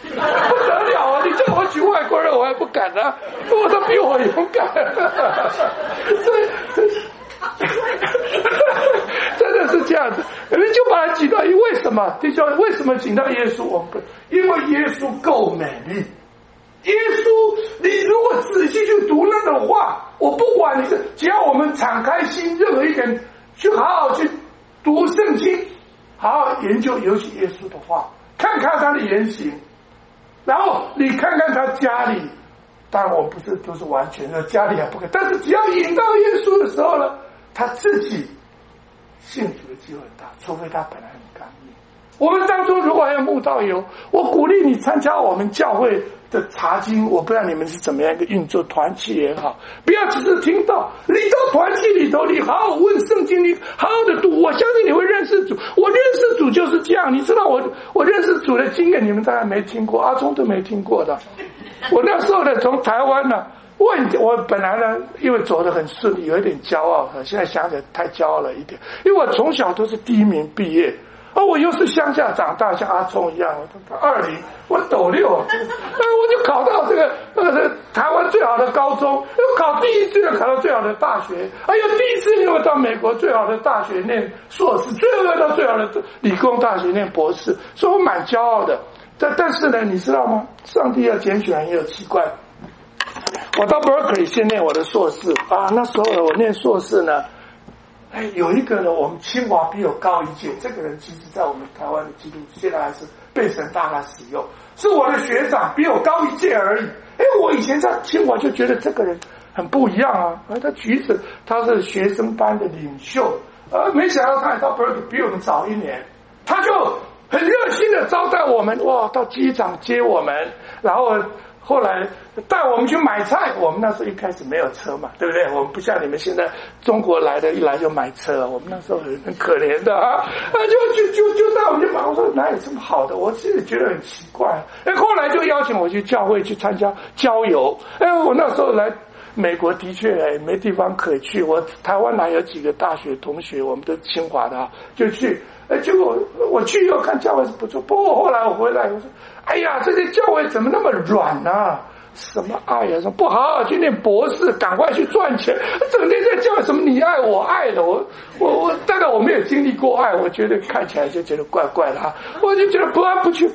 不得了啊！你叫我娶外国人，我还不敢呢、我都比我勇敢。真的是这样子，你就把它举到为什么？弟兄，为什么请到耶稣？我们不，因为耶稣够美丽。耶稣，你如果仔细去读那个话，我不管你是，只要我们敞开心，任何一个人去好好去读圣经，好好研究，尤其耶稣的话，看看他的言行，然后你看看他家里。当然，我不是都是完全的，家里还不可以，但是只要引到耶稣的时候呢，他自己信主的机会很大，除非他本来很刚硬。我们当中如果还有慕道友，我鼓励你参加我们教会的查经，我不知道你们是怎么样一个运作，团契也好，不要只是听到，你到团契里头，你好好问圣经，你好好的读，我相信你会认识主。我认识主就是这样，你知道我认识主的经验，你们大概没听过，阿忠都没听过的。我那时候呢，从台湾呢，我本来呢，因为走得很顺利，有一点骄傲，现在想起来太骄傲了一点，因为我从小都是第一名毕业。我又是乡下长大，像阿聪一样，我斗六，我就考到这个台湾最好的高中，考第一志愿考到最好的大学，第一次又到美国最好的大学念硕士，最后到最好的理工大学念博士，所以我蛮骄傲的。但是呢，你知道吗？上帝要拣选人也有奇怪。我到 Berkeley 先念我的硕士那时候呢，我念硕士呢。有一个呢，我们清华比我高一届，这个人其实在我们台湾的基督现在还是被神大大使用，是我的学长，比我高一届而已。我以前在清华就觉得这个人很不一样啊，他举止他是学生班的领袖，没想到他也到 Berkeley 比我们早一年，他就很热心的招待我们，到机场接我们，然后后来带我们去买菜，我们那时候一开始没有车嘛，对不对？我们不像你们现在中国来的，一来就买车，我们那时候很可怜的就带我们去买。我说哪有这么好的？我自己觉得很奇怪。后来就邀请我去教会去参加郊游。我那时候来美国的确没地方可去，我台湾来有几个大学同学，我们都清华的就去。结果我去以后看教会是不错，不过后来我回来我说，哎呀，这些教会怎么那么软啊？什么爱啊？说不好好去念博士，赶快去赚钱，整天在教什么你爱我爱的，我大概我没有经历过爱，我觉得看起来就觉得怪怪的我就觉得不去。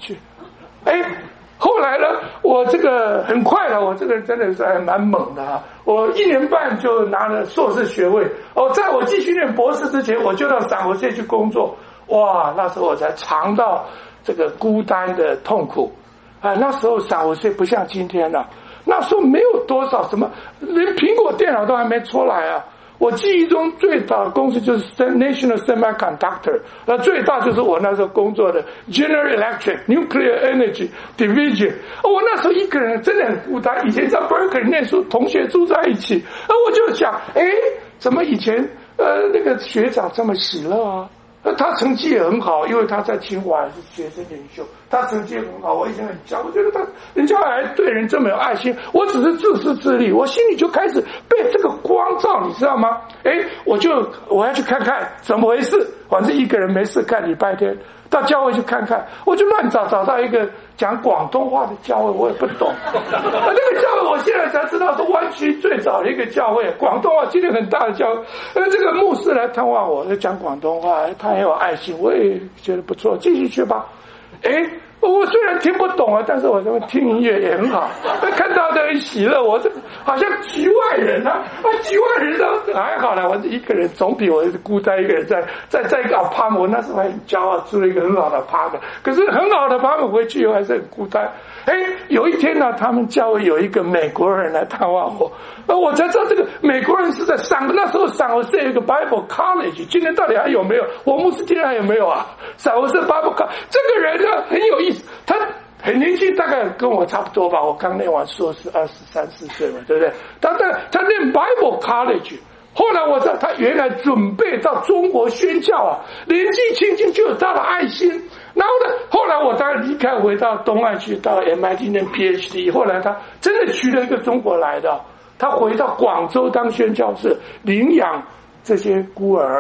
后来呢，我这个很快了，我这个人真的是还蛮猛的我1年半就拿了硕士学位。在我继续念博士之前，我就到散活界去工作。哇，那时候我才尝到这个孤单的痛苦那时候散活界不像今天了，那时候没有多少什么，连苹果电脑都还没出来我记忆中最大的公司就是 National Semiconductor， 最大就是我那时候工作的 General Electric Nuclear Energy Division。我那时候一个人真的很孤单，以前在 Berkeley 念书，同学住在一起，我就想，怎么以前那个学长这么喜乐他成绩也很好，因为他在清华也是学生领袖，他成绩也很好，我以前很骄傲，我觉得人家还对人这么有爱心，我只是自私自利，我心里就开始被这个光照，你知道吗？我要去看看怎么回事，反正一个人没事干，礼拜天到教会去看看，我就乱找到一个讲广东话的教会，我也不懂那个教会我现在才知道是湾区最早的一个教会，广东话今天很大的教会。这个牧师来探望我，就讲广东话，他很有爱心，我也觉得不错，继续去吧。我虽然听不懂但是我这么听音乐也很好，看到的很喜乐，我这好像局外人局外人都还好了，我是一个人，总比我孤单一个人在一个 apartment， 我那时候还很骄傲，住了一个很好的 apartment， 可是很好的 apartment 回去以后还是很孤单。有一天呢，他们教会有一个美国人来探望我，我才知道这个美国人是在那时候散活社有一个 Bible College， 今天到底还有没有？我牧师今天还有没有散活社 Bible College， 这个人呢很有意思，他很年轻，大概跟我差不多吧，我刚念完硕士23、24岁嘛，对不对？他念 Bible College， 后来我知道他原来准备到中国宣教年纪轻轻就有他的爱心。然后呢，后来我当然离开，回到东岸去，到 MIT 念 PhD。后来他真的娶了一个中国来的，他回到广州当宣教士，领养这些孤儿。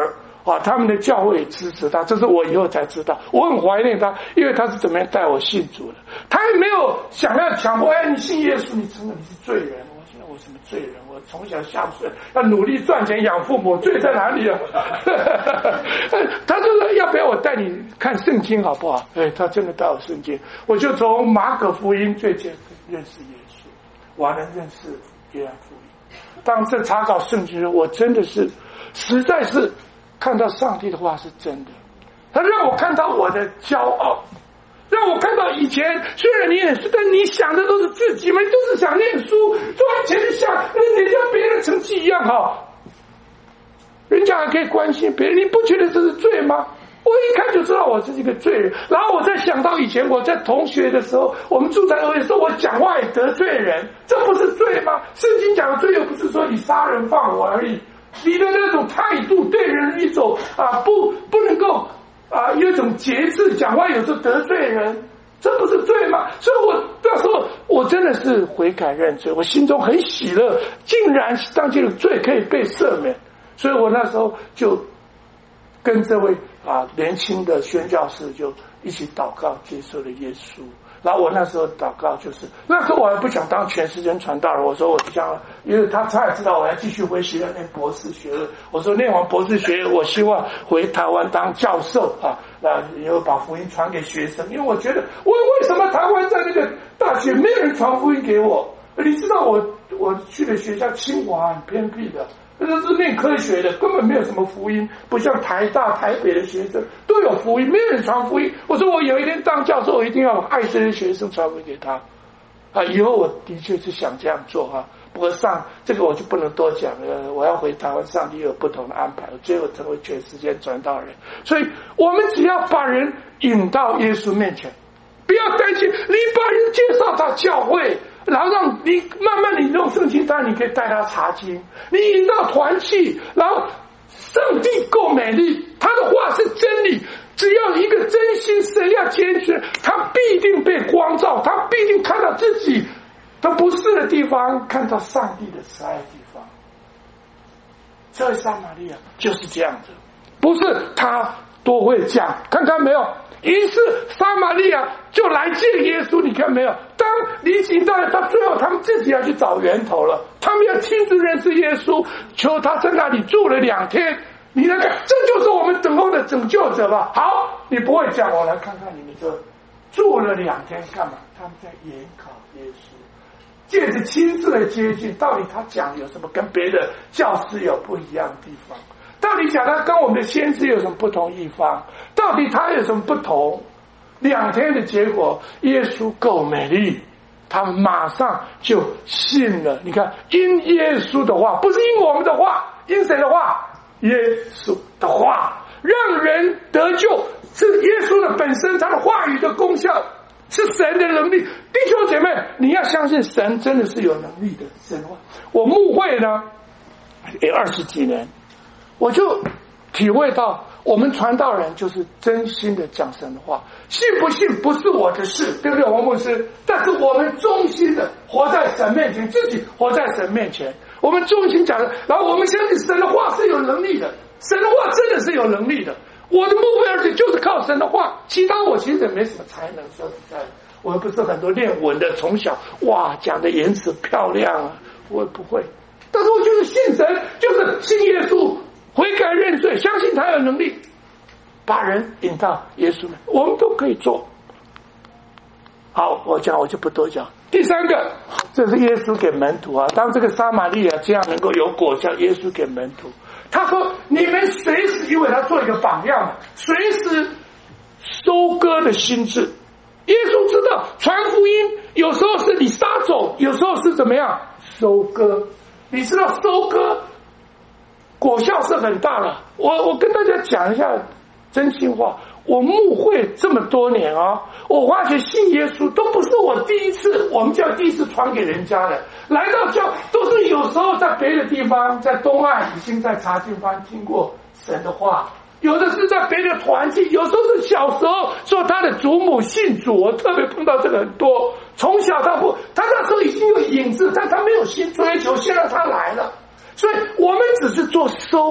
他们的教会也支持他，这是我以后才知道，我很怀念他，因为他是怎么样带我信主的。他也没有想要强迫，你信耶稣，你承认你是罪人。我说我什么罪人？我从小下水，要努力赚钱养父母，罪在哪里啊？他就说要不要我带你看圣经好不好？他真的带我圣经，我就从马可福音最先认识耶稣，我还能认识约翰福音。当这查考圣经，我真的是实在是看到上帝的话是真的，他让我看到我的骄傲，让我看到以前虽然你念书，但你想的都是自己嘛，都是想念书，赚钱想人家别人成绩一样好，人家还可以关心别人，你不觉得这是罪吗？我一看就知道我是一个罪人。然后我再想到以前我在同学的时候，我们住在的时候，我讲话也得罪人，这不是罪吗？圣经讲的罪又不是说你杀人放火而已，你的那种态度对人一种不能够有一种节制，讲话有时候得罪人，这不是罪吗？所以我那时候我真的是悔改认罪，我心中很喜乐，竟然当这个罪可以被赦免，所以我那时候就跟这位年轻的宣教士就一起祷告，接受了耶稣。然后我那时候祷告就是那时候我还不想当全时间传道人，我说我想，因为他也知道我要继续回学校念博士学位，我说念完博士学位我希望回台湾当教授那以后把福音传给学生，因为我觉得为什么台湾在那个大学没有人传福音给我？你知道我去的学校清华很偏僻的，这是念科学的，根本没有什么福音，不像台大台北的学生都有福音，没有人传福音。我说我有一天当教授，我一定要爱这些学生，传福音给他以后我的确是想这样做不过这个我就不能多讲了，我要回台湾，上帝有不同的安排，我最后成为全时间传道人。所以我们只要把人引到耶稣面前，不要担心，你把人介绍到教会，然后让你慢慢你用圣经单，你可以带他查经，你引到团契，然后上帝够美丽，他的话是真理，只要一个真心神要坚持，他必定被光照，他必定看到自己都不是的地方，看到上帝的慈爱的地方。这位撒玛利亚就是这样子，不是他多会讲，看看没有？于是撒玛利亚就来见耶稣，你看没有？当离行到他最后他们自己要去找源头了，他们要亲自认识耶稣，求他在那里住了2天。你来看，这就是我们等候的拯救者吧。好，你不会讲，我来看看你们这住了2天干嘛？他们在研考耶稣，借着亲自的接近，到底他讲有什么跟别的教师有不一样的地方？到底讲他跟我们的先知有什么不同地方？到底他有什么不同？2天的结果，耶稣够美丽，他们马上就信了。你看，因耶稣的话，不是因我们的话，因谁的话？耶稣的话，让人得救，是耶稣的本身，他的话语的功效，是神的能力。弟兄姐妹，你要相信神真的是有能力的。神话，我牧会呢也20几年，我就体会到我们传道人就是真心的讲神的话，信不信不是我的事，对不对，王牧师？但是我们忠心的活在神面前，自己活在神面前，我们忠心讲的，然后我们相信神的话是有能力的，神的话真的是有能力的。我的牧会儿子就是靠神的话，其他我其实也没什么才能，说实在的，我又不是很多练文的，从小讲的言辞漂亮我也不会。但是我就是信神，就是信耶稣，悔改认罪，相信他有能力把人引到耶稣们，我们都可以做。好，我就不多讲。第3个，这是耶稣给门徒当这个撒玛利亚这样能够有果效，耶稣给门徒，他说你们随时，因为他做一个榜样，随时收割的心智。耶稣知道传福音有时候是你撒种，有时候是怎么样收割。你知道收割果效是很大的。我跟大家讲一下真心话，我牧会这么多年我发觉信耶稣都不是我第一次，我们教第一次传给人家的，来到教都是有时候在别的地方，在东岸已经在查经班听过神的话，有的是在别的团契，有时候是小时候说他的祖母信主，我特别碰到这个很多。从小他那时候已经有影子，但他没有心追求，现在他来了。所以我们只是做收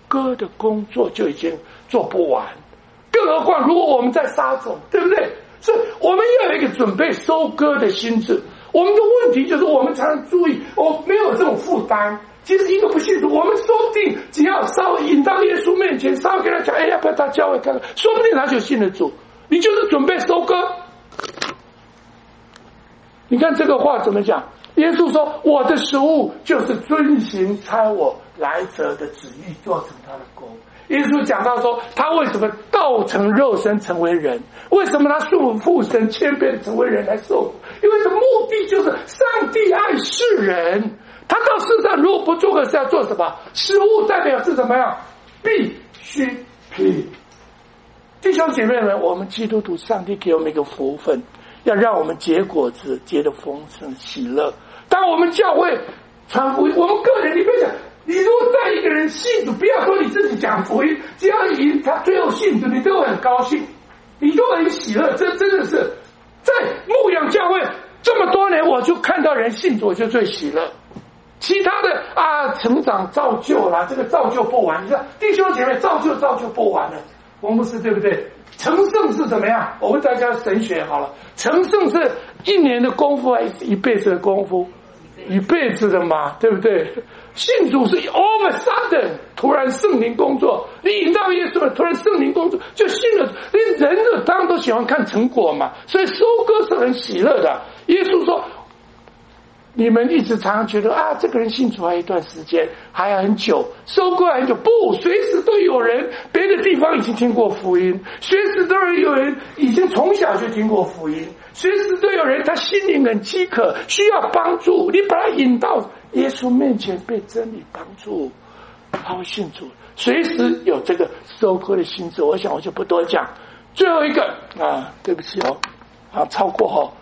割的工作就已经做不完，更何况如果我们在撒种，对不对？所以我们要有一个准备收割的心智。我们的问题就是我们常常注意，没有这种负担。其实一个不信主，我们说不定只要稍微引到耶稣面前，稍微跟他讲，要不要他教会看看，说不定他就信得主。你就是准备收割。你看这个话怎么讲？耶稣说：“我的食物就是遵行差我来者的旨意，做成他的功。”耶稣讲到说，他为什么道成肉身成为人？为什么他顺服父神谦卑成为人来受苦？因为这目的就是上帝爱世人。他到世上如果不做个事，要做什么？食物代表是什么样？必需品。弟兄姐妹们，我们基督徒，上帝给我们一个福分，要让我们结果子，结得丰盛喜乐。当我们教会传福音，我们个人，你别想，你如果带一个人信主，不要说你自己讲福音，只要他最后信主，你都会很高兴，你都很喜乐。这真的是在牧养教会这么多年，我就看到人信主，我就最喜乐。其他的成长造就啦，这个造就不完。你看弟兄姐妹，造就不完了。王牧师对不对？成圣是怎么样？我问大家神学好了，成圣是一年的功夫还是一辈子的功夫？一辈子的嘛，对不对？信主是 all of a sudden 突然圣灵工作，你引到耶稣了，突然圣灵工作就信了。人的当然都喜欢看成果嘛，所以收割是很喜乐的。耶稣说，你们一直常常觉得这个人信主还有一段时间，还要很久，收割还很久。不，随时都有人别的地方已经听过福音，随时都有人已经从小就听过福音，随时都有人他心灵很饥渴，需要帮助，你把他引到耶稣面前，被真理帮助，他会信主。随时有这个收割的心智。我想我就不多讲。最后一个对不起超过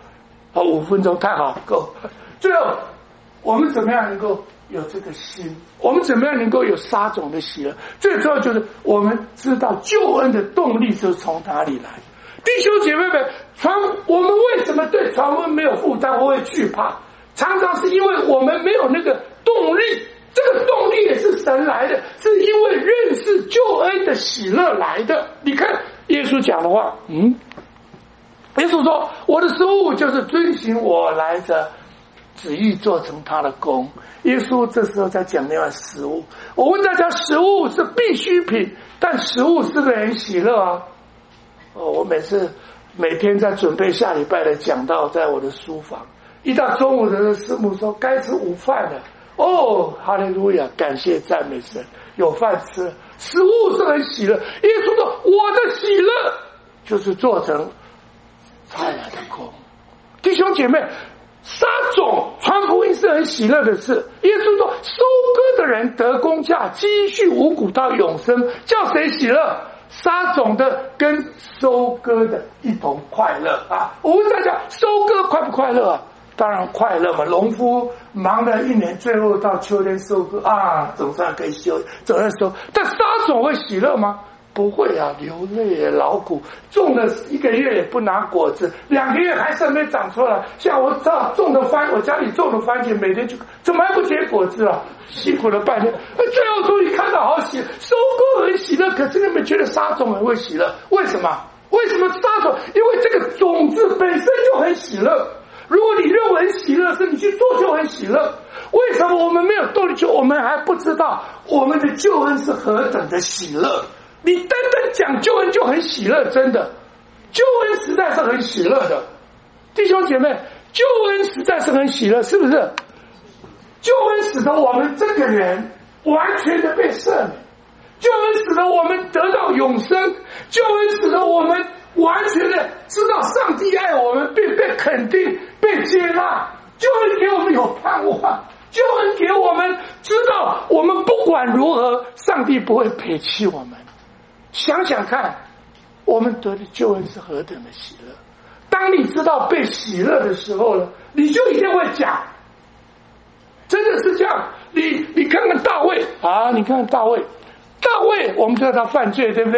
5分钟，太好，够。最后，我们怎么样能够有这个心？我们怎么样能够有撒种的喜乐？最重要就是我们知道救恩的动力是从哪里来。弟兄姐妹们，我们为什么对传福音没有负担，我会惧怕？常常是因为我们没有那个动力。这个动力也是神来的，是因为认识救恩的喜乐来的。你看耶稣讲的话，耶稣说：“我的食物就是遵行我来者旨意，做成他的功。”耶稣这时候在讲另外食物。我问大家，食物是必需品，但食物是不是很喜乐啊？我每天在准备下礼拜的讲道，在我的书房，一到中午的时候，师母说该吃午饭了。哈利路亚，感谢赞美神，有饭吃，食物是很喜乐。耶稣说：“我的喜乐就是做成差来的功。”弟兄姐妹，撒种传福音是很喜乐的事。耶稣说，收割的人得工价，积蓄五谷到永生，叫谁喜乐？撒种的跟收割的一同快乐我问大家，收割快不快乐？当然快乐嘛。农夫忙了一年，最后到秋天收割总算可以休，总算收。但撒种会喜乐吗？不会流泪劳苦，种了1个月也不拿果子，2个月还是没长出来。像我种的我家里种的番茄，每天就怎么还不结果子辛苦了半天，最后终于看到好喜，收割很喜乐。可是你们觉得撒种很会喜乐？为什么？为什么撒种？因为这个种子本身就很喜乐。如果你认为很喜乐，是你去做就很喜乐。为什么我们没有动力做？我们还不知道我们的救恩是何等的喜乐。你单单讲救恩就很喜乐，真的，救恩实在是很喜乐的。弟兄姐妹，救恩实在是很喜乐，是不是？救恩使得我们这个人完全的被赦免，救恩使得我们得到永生，救恩使得我们完全的知道上帝爱我们，并被肯定、被接纳。救恩给我们有盼望，救恩给我们知道我们不管如何，上帝不会撇弃我们。想想看，我们得的救恩是何等的喜乐。当你知道被喜乐的时候呢，你就一定会讲，真的是这样。你看看大卫你看看大卫，我们知道他犯罪，对不对？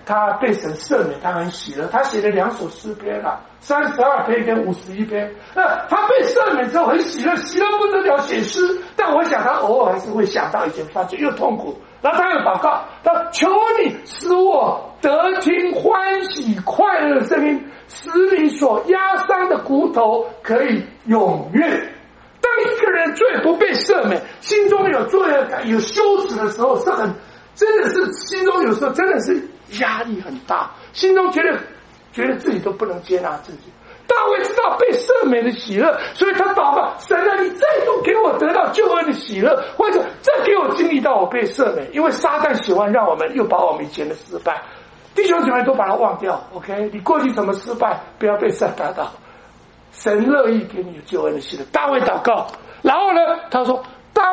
他被神赦免，他很喜乐。他写了2首诗篇啊，32篇跟51篇。他被赦免之后很喜乐，喜乐不得了写诗。但我想他偶尔还是会想到以前犯罪又痛苦，然后他又祷告，他求你使我得听欢喜快乐的声音，使你所压伤的骨头可以踊跃。当一个人罪不被赦免，心中有罪恶感、有羞耻的时候，真的是心中有时候真的是压力很大，心中觉得自己都不能接纳自己。大卫知道被赦免的喜乐，所以他祷告：神啊，你再度给我得到救恩的喜乐，或者再给我经历到我被赦免。因为撒旦喜欢让我们又把我们以前的失败，弟兄姐妹都把它忘掉。OK， 你过去怎么失败，不要被神打倒。神乐意给你有救恩的喜乐。大卫祷告，然后呢，他说：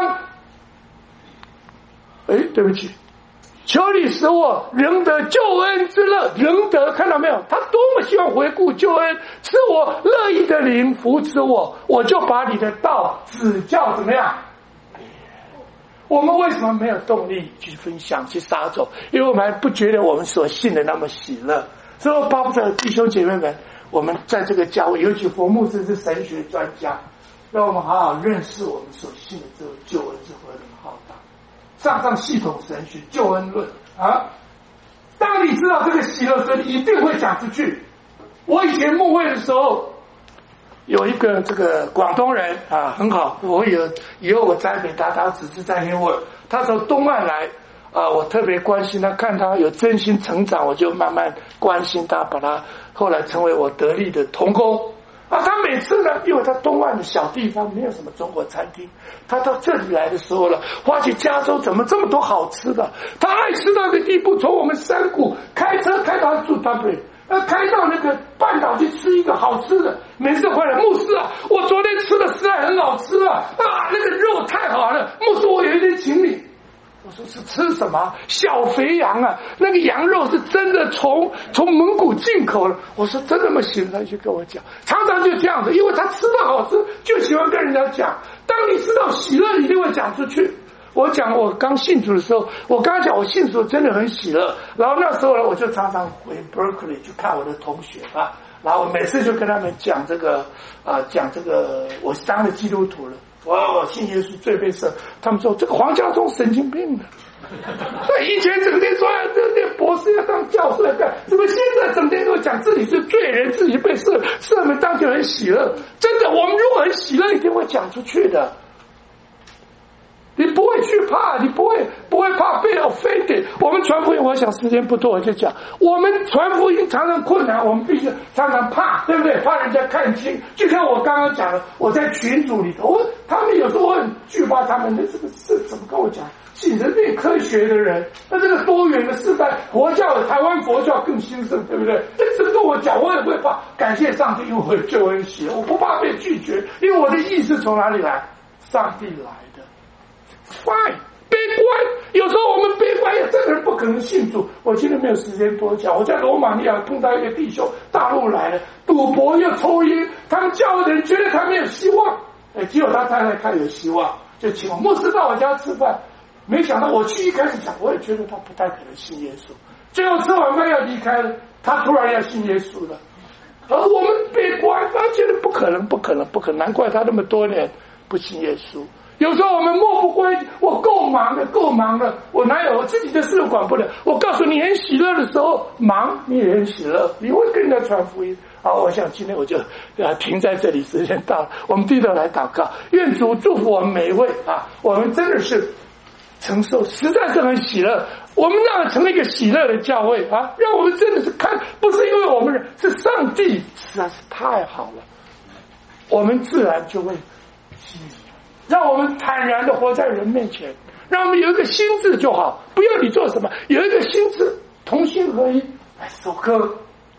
对不起。求你使我仍得救恩之乐，仍得，看到没有？他多么希望回顾救恩，是我乐意的灵扶持我就把你的道指教怎么样？我们为什么没有动力去分享、去撒种？因为我们还不觉得我们所信的那么喜乐。所以我巴不得弟兄姐妹们，我们在这个教会，尤其佛牧师是神学专家，让我们好好认识我们所信的这个救恩之何等浩大。上系统神学救恩论啊！当你知道这个喜乐时，你一定会讲出去。我以前牧会的时候，有一个这个广东人啊，很好，以后我栽培他只是在黑沃，他从东岸来啊，我特别关心他，看他有真心成长，我就慢慢关心他，把他后来成为我得力的同工。他每次呢，因为他东岸的小地方没有什么中国餐厅，他到这里来的时候呢，发觉加州怎么这么多好吃的，他爱吃到一个地步，从我们山谷开车开到住 Dublin， 开到那个半岛去吃一个好吃的，每次回来，牧师啊，我昨天吃的实在很好吃啊，那个肉太好了，牧师我有一天请你。我说是吃什么小肥羊啊？那个羊肉是真的从蒙古进口的。我说真的吗？行，他就跟我讲，常常就这样子，因为他吃的好吃，就喜欢跟人家讲。当你知道喜乐，一定会讲出去。我讲我刚信主的时候，我刚讲我信主真的很喜乐。然后那时候呢，我就常常回 Berkeley 去看我的同学啊，然后我每次就跟他们讲这个我是当了基督徒了。我信耶稣最被赦，他们说这个黄家忠神经病的，以前整天说这博士要当教授要干，怎么现在整天都讲自己是罪人，自己被赦免，当就很喜乐。真的，我们如果很喜乐，一定会讲出去的。你不会去怕，你不会怕被 offended。我们传福音，我想时间不多，我就讲，我们传福音常常困难，我们必须常常怕，对不对？怕人家看清。就像我刚刚讲的，我在群组里头，他们有时候我很惧怕他们的这个是怎么跟我讲？信人类科学的人，那这个多元的时代，佛教台湾佛教更兴盛，对不对？这跟我讲，我也会怕。感谢上帝，因为我救恩喜乐，我不怕被拒绝，因为我的意识从哪里来？上帝来的。Fine， 悲观，有时候我们悲观，这个人不可能信主。我今天没有时间多讲。我在罗马尼亚碰到一个弟兄，大陆来了，赌博又抽烟，他们教的人觉得他没有希望，只有他太太看有希望，就请我牧师到我家吃饭。没想到我去一开始讲，我也觉得他不太可能信耶稣。最后吃完饭要离开了，他突然要信耶稣了。而我们悲观，他觉得不可能，难怪他那么多年不信耶稣。有时候我们漠不关心，我够忙了，我哪有我自己的事都管不了。我告诉你，很喜乐的时候忙，你也很喜乐，你会跟人家传福音。好，我想今天我就停在这里，时间到了，我们低头来祷告，愿主祝福我们每一位啊！我们真的是承受，实在是很喜乐。我们让它成为一个喜乐的教会啊！让我们真的是看，不是因为我们人，是上帝实在是太好了，我们自然就会喜乐。让我们坦然的活在人面前，让我们有一个心智就好，不要你做什么，有一个心智，同心合一来守歌。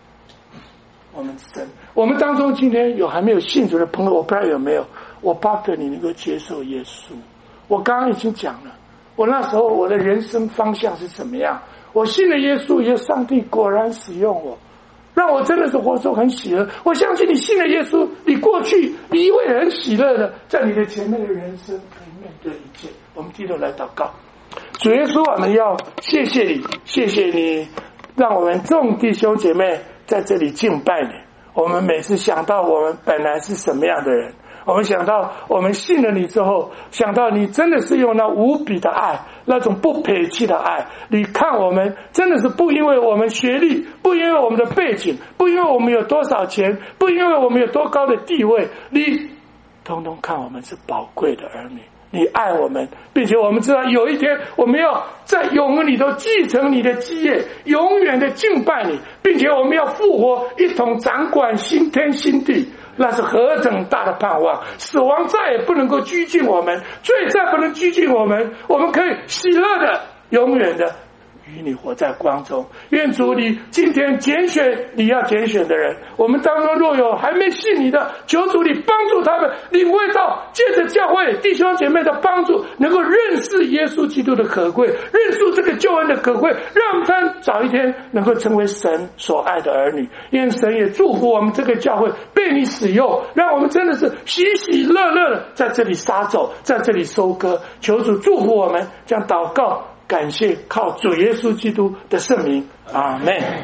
我们当中今天有还没有信主的朋友，我不知道有没有，我巴不得你能够接受耶稣。我刚刚已经讲了，我那时候我的人生方向是怎么样，我信了耶稣以后，上帝果然使用我，让我真的是活出很喜乐。我相信你信了耶稣，你过去你会很喜乐的，在你的前面的人生可以面对一切。我们低头来祷告，主耶稣，我们要谢谢你，谢谢你让我们众弟兄姐妹在这里敬拜你。我们每次想到我们本来是什么样的人，我们想到我们信了你之后，想到你真的是用那无比的爱，那种不撇弃的爱，你看我们真的是不因为我们学历，不因为我们的背景，不因为我们有多少钱，不因为我们有多高的地位，你通通看我们是宝贵的儿女，你爱我们，并且我们知道有一天我们要在永恒里头继承你的基业，永远的敬拜你，并且我们要复活，一同掌管新天新地。那是何等大的盼望！死亡再也不能够拘禁我们，罪再不能拘禁我们，我们可以喜乐的永远的与你活在光中。愿主你今天拣选你要拣选的人，我们当中若有还没信你的，求主你帮助他们领会到，借着教会弟兄姐妹的帮助，能够认识耶稣基督的可贵，认识这个救恩的可贵，让他们早一天能够成为神所爱的儿女。愿神也祝福我们这个教会被你使用，让我们真的是喜喜乐乐的在这里撒种，在这里收割。求主祝福我们，将祷告感谢靠主耶稣基督的圣名，阿们。